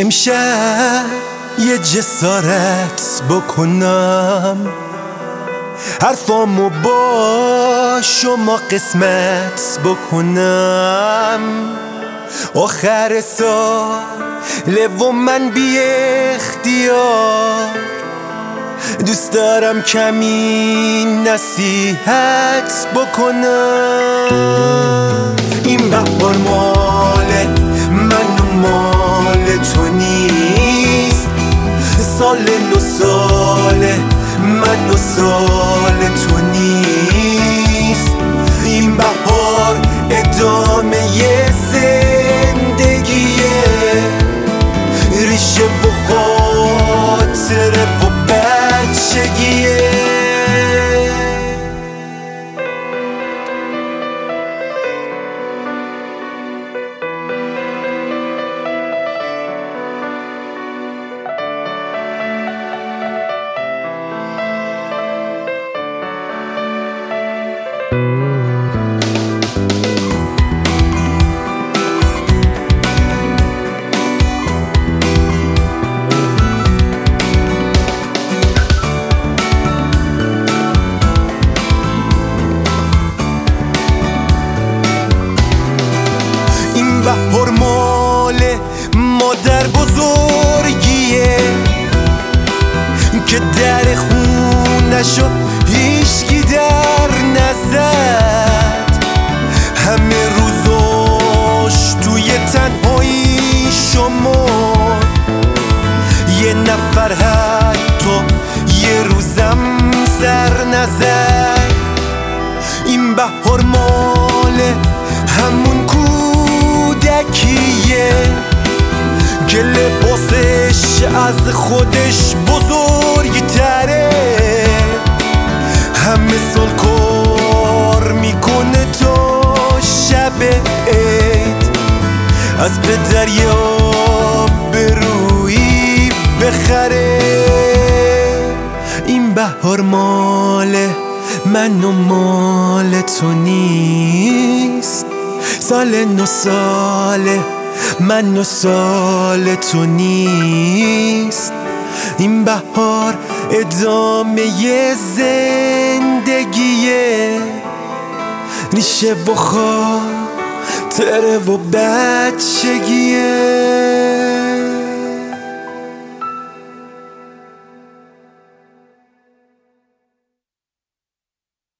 امشب یه جسارت بکنم، حرفامو با شما قسمت بکنم. آخر ساله و من بی اختیار دوست دارم کمی نصیحت بکنم. این بهار مال من و مال تو نیست، سال نو سال من و سال تو نیست. این بهار ادامه ی زندگیه، ریشه و خاطره و بچگیه. بهار مال مادر بزرگیه که در خونشو هیچکی در نزد، همه روزاش توی تنهایی شما، یه نفر حتی یه روزم سر نزد. این بهار مال همون کودکیه که لباسش از خودش بزرگتره، همه سال کار میکنه تا شب عید از پدر یا برویی بخره. این بهار مال من و مال تو نیست، سال نو سال من و سال تو نیست. این بهار ادامه ی زندگیه، ریشه و خاطره و بچگیه.